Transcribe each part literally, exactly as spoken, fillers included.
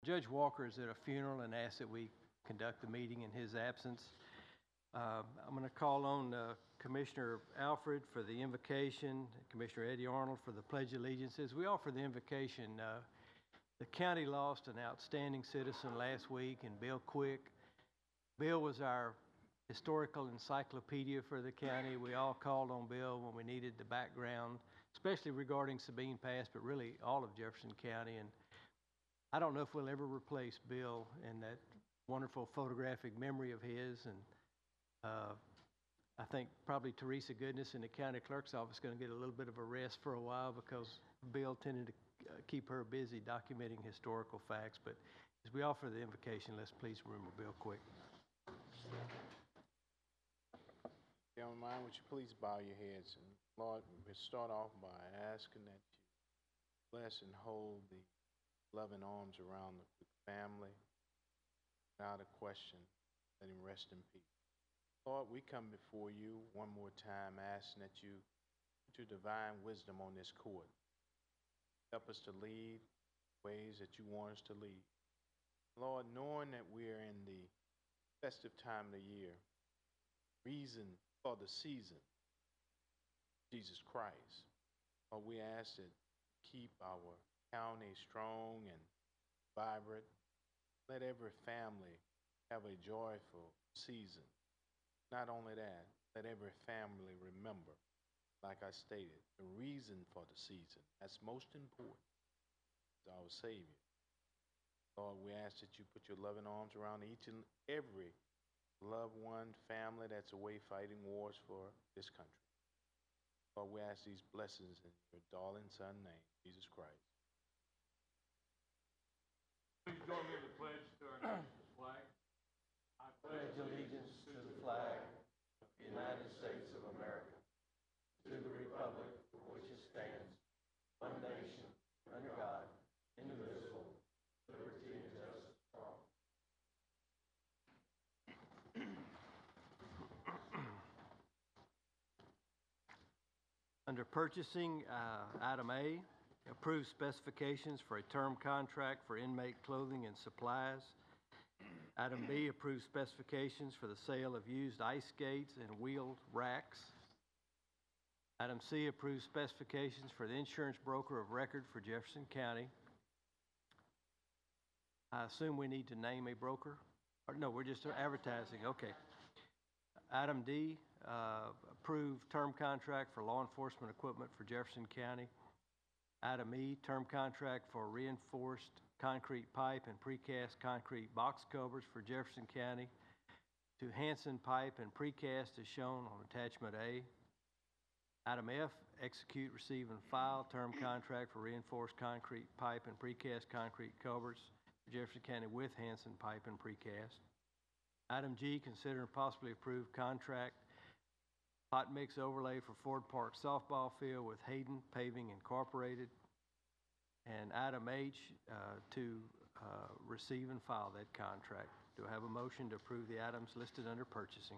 Judge Walker is at a funeral and asked that we conduct the meeting in his absence. Uh, I'm going to call on uh, Commissioner Alfred for the invocation, Commissioner Eddie Arnold for the Pledge of Allegiance. As we offer the invocation, uh, the county lost an outstanding citizen last week in Bill Quick. Bill was our historical encyclopedia for the county. We all called on Bill when we needed the background, especially regarding Sabine Pass, but really all of Jefferson County. And I don't know if we'll ever replace Bill and that wonderful photographic memory of his. And uh, I think probably Teresa Goodness in the county clerk's office is going to get a little bit of a rest for a while because Bill tended to uh, keep her busy documenting historical facts. But as we offer the invocation, let's please remember Bill Quick. If you don't mind, would you please bow your heads? And Lord, we start off by asking that you bless and hold the loving arms around the family. Without a question, let him rest in peace. Lord, we come before you one more time asking that you put your divine wisdom on this court. Help us to lead ways that you want us to lead. Lord, knowing that we are in the festive time of the year, reason for the season, Jesus Christ, Lord, we ask that you keep our county strong and vibrant. Let every family have a joyful season. Not only that, let every family remember, like I stated, the reason for the season. That's most important. Is our Savior. Lord, we ask that you put your loving arms around each and every loved one, family that's away fighting wars for this country. Lord, we ask these blessings in your darling Son's name, Jesus Christ. Please join me in the pledge to our nation's flag. I pledge allegiance to the flag of the United States of America, to the republic for which it stands, one nation, under God, indivisible, liberty and justice for all. Under purchasing, uh, item A, approve specifications for a term contract for inmate clothing and supplies. Item B, approve specifications for the sale of used ice skates and wheeled racks. Item C, approve specifications for the insurance broker of record for Jefferson County. I assume we need to name a broker? Or no, we're just advertising. Okay. Item D, uh, approve term contract for law enforcement equipment for Jefferson County. Item E, term contract for reinforced concrete pipe and precast concrete box covers for Jefferson County to Hanson Pipe and Precast as shown on attachment A. Item F, execute, receive, and file term contract for reinforced concrete pipe and precast concrete covers for Jefferson County with Hanson Pipe and Precast. Item G, consider and possibly approve contract hot mix overlay for Ford Park softball field with Hayden Paving Incorporated. And item H, uh, to uh, receive and file that contract. Do I have a motion to approve the items listed under purchasing?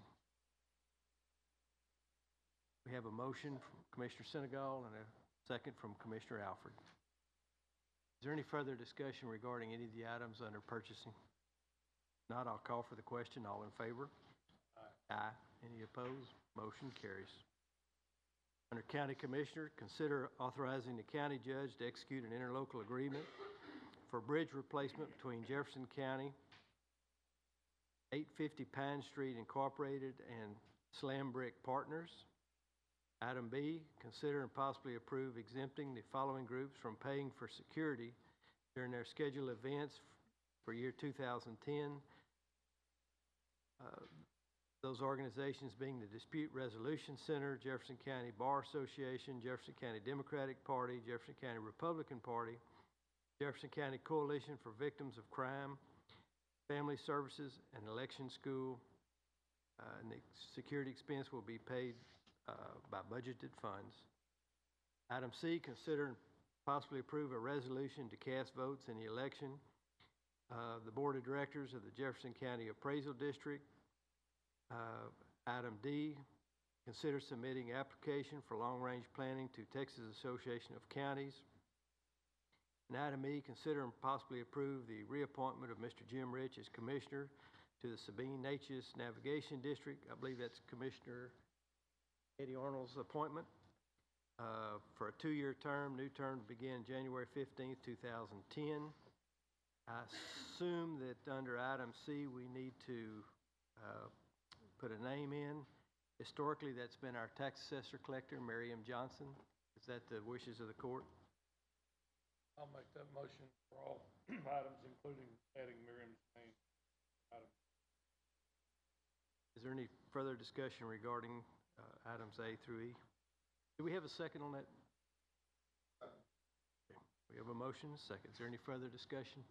We have a motion from Commissioner Senegal and a second from Commissioner Alfred. Is there any further discussion regarding any of the items under purchasing? If not, I'll call for the question. All in favor? Aye. Aye. Any opposed? Motion carries. Under County Commissioner, consider authorizing the county judge to execute an interlocal agreement for bridge replacement between Jefferson County, eight fifty Pine Street Incorporated, and Slam Brick Partners. Item B, consider and possibly approve exempting the following groups from paying for security during their scheduled events for year two thousand ten. Uh, Those organizations being the Dispute Resolution Center, Jefferson County Bar Association, Jefferson County Democratic Party, Jefferson County Republican Party, Jefferson County Coalition for Victims of Crime, Family Services, and Election School. Uh, and the security expense will be paid uh, by budgeted funds. Item C, consider and possibly approve a resolution to cast votes in the election of the Board of Directors of the Jefferson County Appraisal District. Uh, item D, consider submitting application for long-range planning to Texas Association of Counties. And item E, consider and possibly approve the reappointment of Mister Jim Rich as Commissioner to the Sabine Natchez Navigation District. I believe that's Commissioner Eddie Arnold's appointment, uh, for a two-year term. New term to begin January fifteenth, two thousand ten. I assume that under item C, we need to uh, put a name in. Historically, that's been our tax assessor collector, Miriam Johnson. Is that the wishes of the court? I'll make that motion for all items, including adding Miriam's name. Item. Is there any further discussion regarding uh, items A through E? Do we have a second on that? Okay. We have a motion, a second. Is there any further discussion?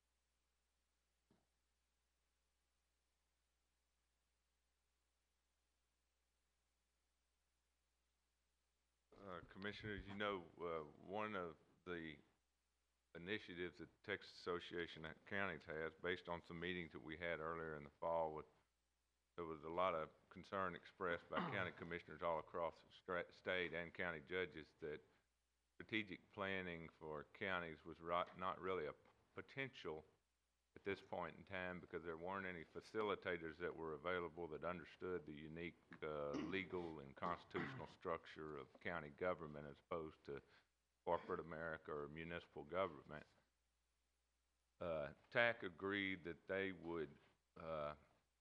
Uh, Commissioners, you know, uh, one of the initiatives that the Texas Association of Counties has, based on some meetings that we had earlier in the fall, with, there was a lot of concern expressed by county commissioners all across the stra- state and county judges that strategic planning for counties was right, not really a potential at this point in time, because there weren't any facilitators that were available that understood the unique uh, legal and constitutional structure of county government as opposed to corporate America or municipal government. Uh, T A C agreed that they would uh,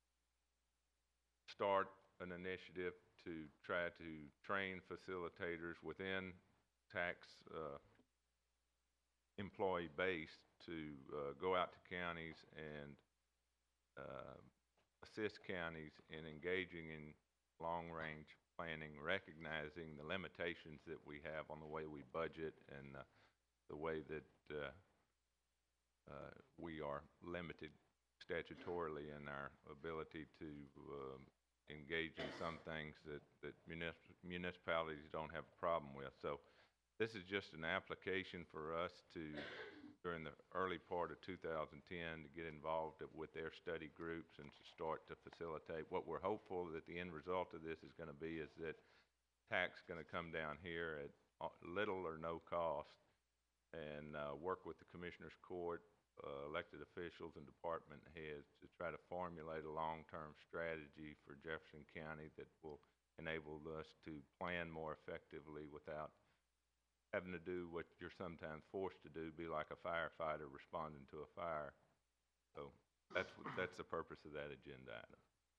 start an initiative to try to train facilitators within tax uh, employee base to uh, go out to counties and uh, assist counties in engaging in long-range planning, recognizing the limitations that we have on the way we budget and uh, the way that uh, uh, we are limited statutorily in our ability to um, engage in some things that, that municip municipalities don't have a problem with. So this is just an application for us to, during the early part of two thousand ten, to get involved with their study groups and to start to facilitate. What we're hopeful that the end result of this is going to be is that tax is going to come down here at little or no cost and uh, work with the Commissioners Court, uh, elected officials, and department heads to try to formulate a long-term strategy for Jefferson County that will enable us to plan more effectively without having to do what you're sometimes forced to do, be like a firefighter responding to a fire. So that's what, that's the purpose of that agenda item.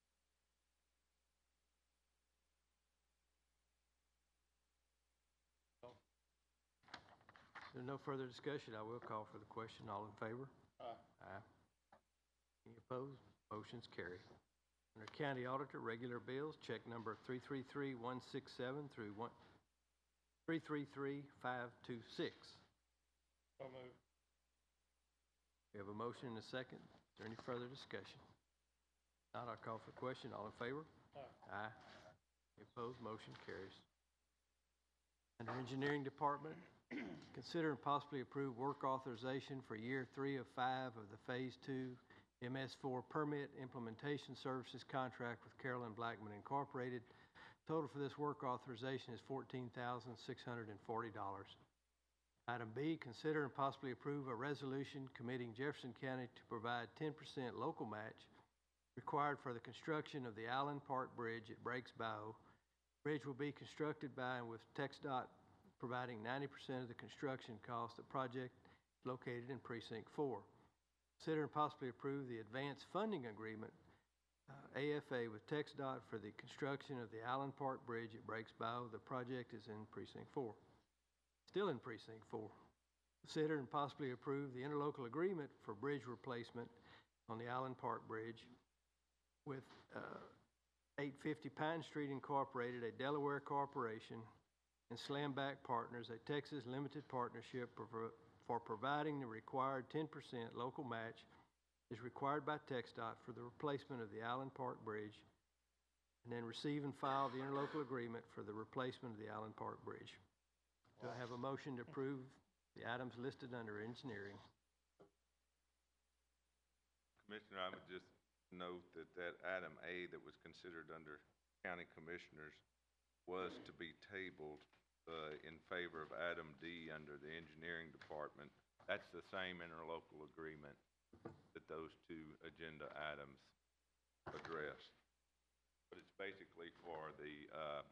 If there's no further discussion, I will call for the question. All in favor? Aye. Aye. Any opposed? Motion's carried. Under County Auditor, regular bills, check number three three three one six seven through one three three three five two six. So moved. We have a motion and a second. Is there any further discussion? Not, I'll call for the question. All in favor? Aye. Aye. Any opposed? Motion carries. Under Engineering Department, consider and possibly approve work authorization for year three of five of the Phase Two M S four Permit Implementation Services contract with Carolyn Blackman Incorporated. Total for this work authorization is fourteen thousand six hundred forty dollars. Item B, consider and possibly approve a resolution committing Jefferson County to provide ten percent local match required for the construction of the Allen Park Bridge at Breaks Bow. Bridge will be constructed by and with TxDOT providing ninety percent of the construction cost. The project is located in Precinct four. Consider and possibly approve the advanced funding agreement, uh, A F A, with TxDOT for the construction of the Allen Park Bridge at Breaks Bow. The project is in Precinct four. Still in Precinct four. Consider and possibly approve the interlocal agreement for bridge replacement on the Allen Park Bridge with uh, eight fifty Pine Street Incorporated, a Delaware corporation, and Slamback Partners, a Texas limited partnership for, for providing the required ten percent local match is required by TxDOT for the replacement of the Allen Park Bridge, and then receive and file the interlocal agreement for the replacement of the Allen Park Bridge. Do I have a motion to approve the items listed under engineering? Commissioner, I would just note that that item A that was considered under county commissioners was to be tabled uh, in favor of item D under the engineering department that's the same interlocal agreement that those two agenda items address. But it's basically for the, uh,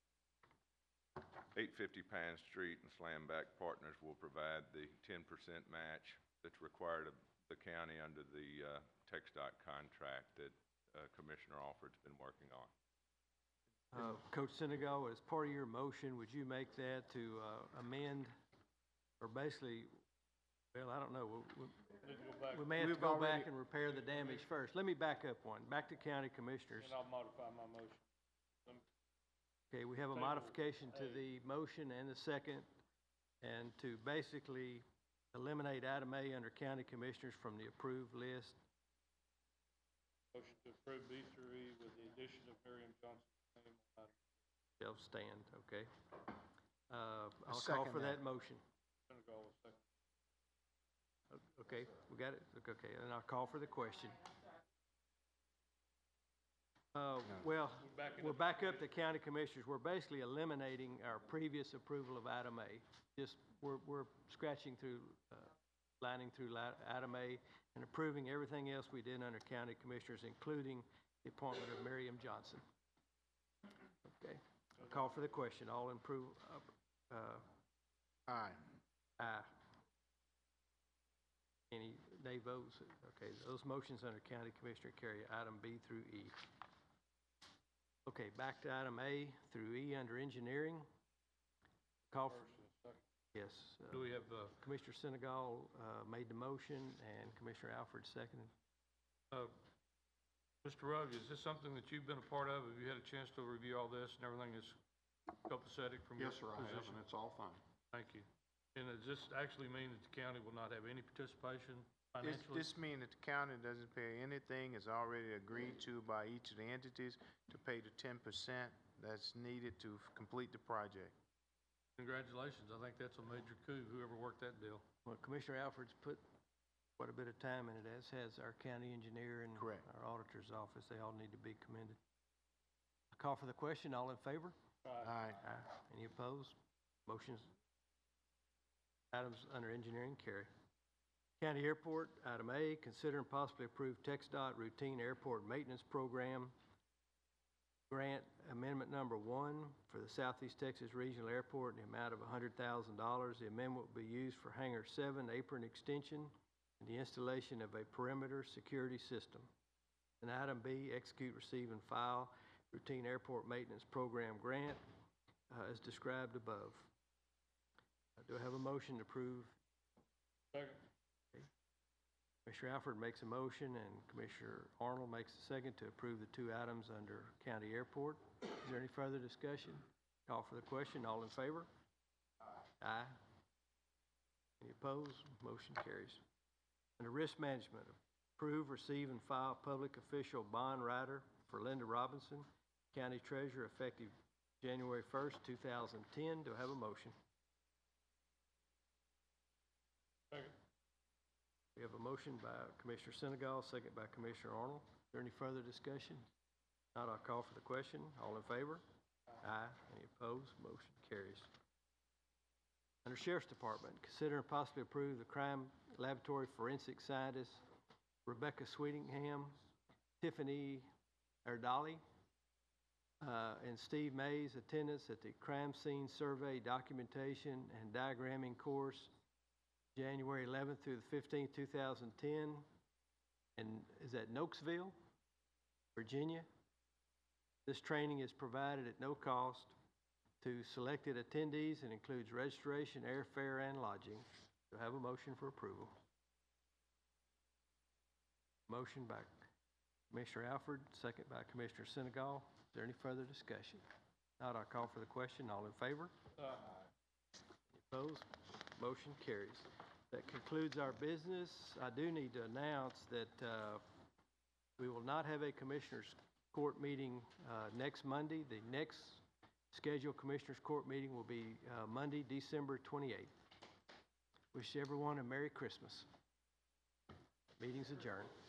eight fifty Pine Street and Slamback Partners will provide the ten percent match that's required of the county under the, uh, TxDOT contract that, uh, Commissioner Alford's been working on. Uh, Coach Senegal, as part of your motion, would you make that to uh, amend, or basically, well, I don't know, we- we- Need to go back, we may have to We've go already- back and repair the damage first. Let me back up one, back to county commissioners. and I'll modify my motion. Okay, we have a Table modification to A. the motion and the second, and to basically eliminate item A under county commissioners from the approved list. Motion to approve B through E with the addition of Miriam Johnson's name on item. Shall stand, okay? Uh, I'll call second for that. that motion. Senegal will second. O- Okay, we got it? Okay, and I'll call for the question. Uh, well, We're backing we're up. back up to county commissioners. We're basically eliminating our previous approval of item A. Just, we're, we're scratching through, uh, lining through li- item A and approving everything else we did under county commissioners, including the appointment of Miriam Johnson. Okay, I'll call for the question. All improve, uh, uh, Aye. aye. Any nay votes? Okay, those motions under county commissioner carry item B through E. Okay, back to item A through E under engineering. Call for, First and second. yes, uh, Do we have, uh, Commissioner Senegal, uh, made the motion and Commissioner Alford seconded. uh, Mister Rugg, is this something that you've been a part of? Have you had a chance to review all this and everything is copacetic from your Yes, sir, I have, position? and it's all fine. Thank you. And does this actually mean that the county will not have any participation This, financially? this means that the county doesn't pay anything, is already agreed to by each of the entities to pay the ten percent that's needed to f- complete the project. Congratulations. I think that's a major coup, whoever worked that deal. Well, Commissioner Alford's put quite a bit of time in it, as has our county engineer and Correct. our auditor's office. They all need to be commended. I call for the question. All in favor? Aye. Aye. Any opposed? Motions, items under engineering carry. County Airport, item A, consider and possibly approve TxDOT Routine Airport Maintenance Program Grant Amendment Number One for the Southeast Texas Regional Airport in the amount of one hundred thousand dollars. The amendment will be used for Hangar Seven apron extension and the installation of a perimeter security system. And item B, execute, receive, and file Routine Airport Maintenance Program Grant uh, as described above. Uh, Do I have a motion to approve? Second. Commissioner Alford makes a motion and Commissioner Arnold makes a second to approve the two items under County Airport. Is there any further discussion? Call for the question. All in favor? Aye. Aye. Any opposed? Motion carries. Under Risk Management, approve, receive, and file public official bond rider for Linda Robinson, County Treasurer, effective January first, two thousand ten. Do I have a motion? Second. We have a motion by Commissioner Senegal, second by Commissioner Arnold. Is there any further discussion? Not, I'll call for the question. All in favor? Aye. Any opposed? Motion carries. Under Sheriff's Department, consider and possibly approve the crime laboratory forensic scientists Rebecca Sweetingham, Tiffany Erdali, uh, and Steve Mays attendance at the crime scene survey documentation and diagramming course January eleventh through the fifteenth, two thousand ten. And is that Nokesville, Virginia? This training is provided at no cost to selected attendees and includes registration, airfare, and lodging. Do I have a motion for approval? Motion by Commissioner Alford, second by Commissioner Senegal. Is there any further discussion? Not, I'll call for the question. All in favor? Aye. Opposed? Motion carries. That concludes our business. I do need to announce that uh, we will not have a Commissioners Court meeting uh, next Monday. The next scheduled Commissioners Court meeting will be uh, Monday, December twenty-eighth. Wish everyone a Merry Christmas. Meeting's adjourned.